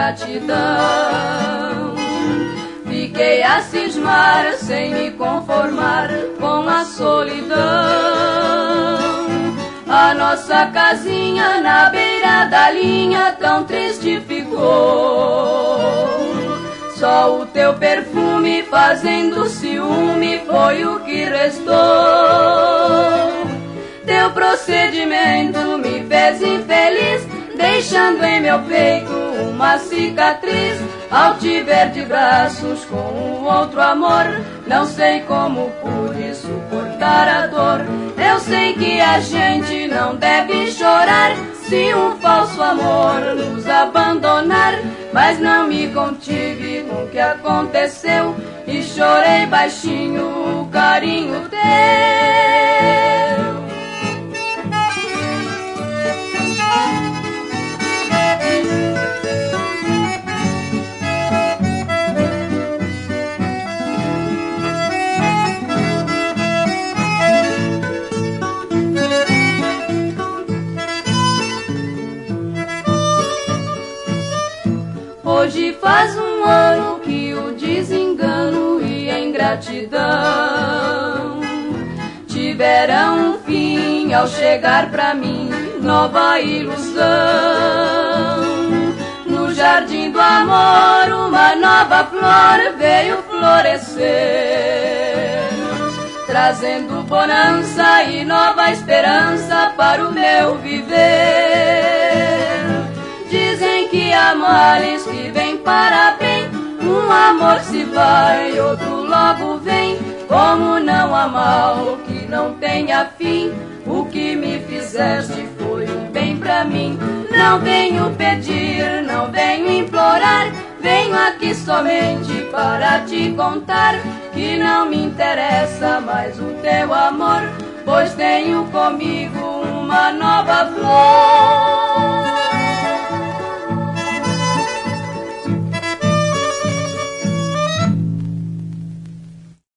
ingratidão. Fiquei a cismar sem me conformar com a solidão. A nossa casinha na beira da linha tão triste ficou. Só o teu perfume fazendo ciúme foi o que restou. Teu procedimento me fez infeliz, deixando em meu peito uma cicatriz. Ao te ver de braços com um outro amor, não sei como pude suportar a dor. Eu sei que a gente não deve chorar se um falso amor nos abandonar, mas não me contive com o que aconteceu e chorei baixinho o carinho teu. Hoje faz um ano que o desengano e a ingratidão tiveram um fim ao chegar pra mim nova ilusão. No jardim do amor uma nova flor veio florescer, trazendo bonança e nova esperança para o meu viver. Dizem que há males que vêm para bem, um amor se vai, outro logo vem. Como não há mal que não tenha fim, o que me fizeste foi um bem pra mim. Não venho pedir, não venho implorar, venho aqui somente para te contar que não me interessa mais o teu amor, pois tenho comigo uma nova flor.